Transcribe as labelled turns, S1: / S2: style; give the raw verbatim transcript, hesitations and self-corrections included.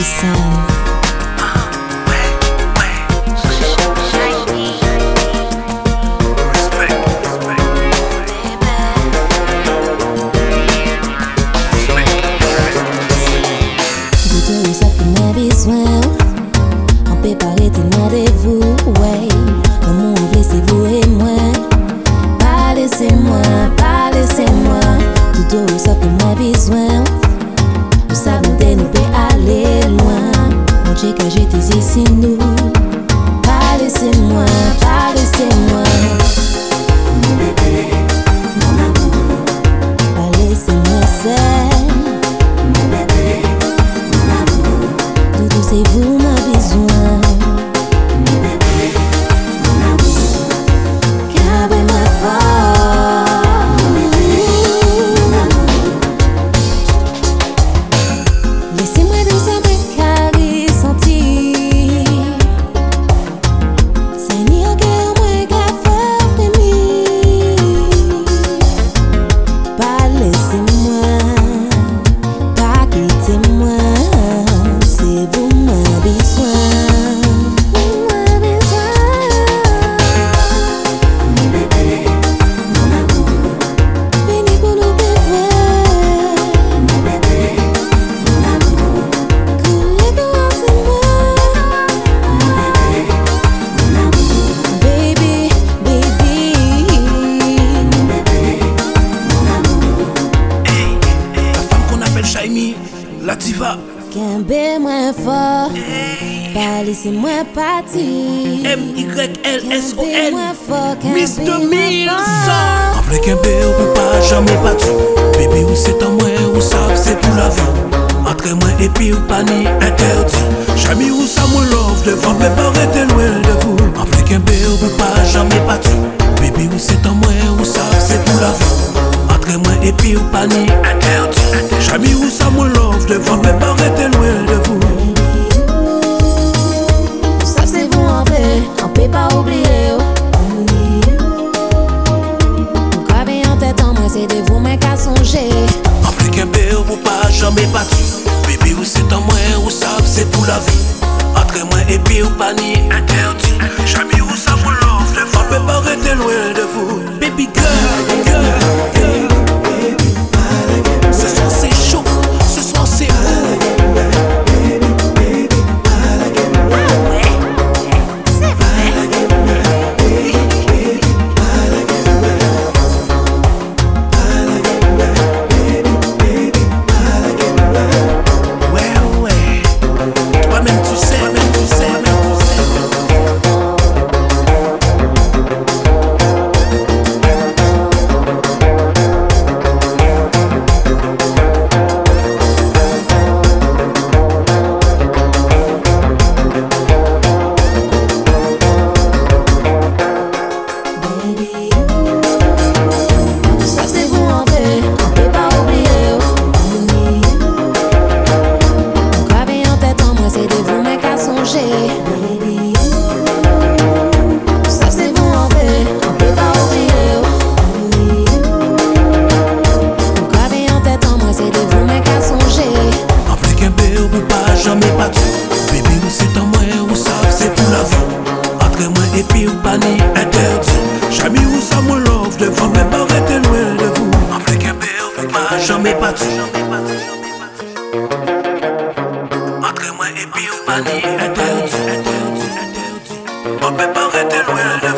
S1: Son.
S2: On peut pas arrêter demandez-vous, ouais. L'amour en c'est vous et moi. Pas laissez-moi, pas laissez-moi. Tout au sauf que moi besoin. Nous savons que nous peut aller loin. Mon Dieu que j'étais ici nous. Pas laissez-moi, pas laissez-moi.
S3: Mon bébé, mon amour.
S2: Pas laissez-moi seul.
S3: Mon bébé, mon amour.
S2: Tout c'est vous m'a besoin.
S3: Mon bébé, mon amour.
S2: Gardez-moi fort.
S3: Mon bébé, mon amour.
S2: Laissez-moi dans sa main carré sentir. C'est ni en guerre, moi qu'à faire frémir. Pas laissez-moi, pas quittez-moi. C'est vous m'a besoin. M'a besoin.
S3: Mon bébé, mon amour.
S2: Venez pour nous bébés.
S3: Mon bébé, mon amour.
S2: Coulez dans c'est moi.
S3: Mon bébé, mon amour.
S2: Baby, baby.
S3: Mon bébé, mon amour.
S4: La femme qu'on appelle Shiny, la diva.
S2: Kembe moins fort. Pas laissez-moi partir.
S4: M Y L S O
S2: Kembe
S4: N
S2: moins fort. Kembe
S4: mister
S2: moins
S4: Mills.
S2: fort.
S4: En vrai qu'un bé, on peut pas jamais battu. Bébé, ou c'est en moi, ou ça, c'est pour la vie. Entre moi et puis ou pas ni interdit. Jamais ou ça, mon love, devant mes parents était loin de vous. En vrai qu'un bé, on peut pas jamais battu. Bébé, ou c'est en moi, ou ça, c'est pour la vie. Entre moi et puis ou pas ni interdit. Jamais ou ça, mon love, devant mes parents était loin de vous.
S2: Ça c'est vous en fait. On peut pas oublier. Vous gravez en tête en moi, c'est de vous mais qu'à songer.
S4: En vrai qu'un bé, on peut pas jamais battu. Bébé, ou c'est en moi, ou ça, c'est pour la vie. Entre moi et puis ou pas ni interdit. Jamais ou ça, mon love, devant mes parents était loin de vous. Baby girl, girl, girl. Ce soir c'est chaud, ce soir c'est beau. Ouais, ouais. Toi-même tu sais, même tu sais, même tu sais.
S2: Baby, ça c'est vous en fait. On peut pas oublier. Vous gravez en tête en moi, c'est de vous mais qu'à songer. Baby, ça c'est vous en fait. On peut pas oublier. Vous gravez en tête en moi, c'est de vous mais qu'à songer.
S4: En vrai qu'un bé, on peut pas jamais battu. Bébé, ou c'est en moi, ou ça, c'est pour la vie. Entre moi et puis ou pas ni interdit. Jamais ou ça, mon love, devant mes parents était loin de vous. En vrai qu'un bé, on peut pas jamais battu. Entre moi et puis ou pas ni interdit. On peut pas arrêter loin de vous.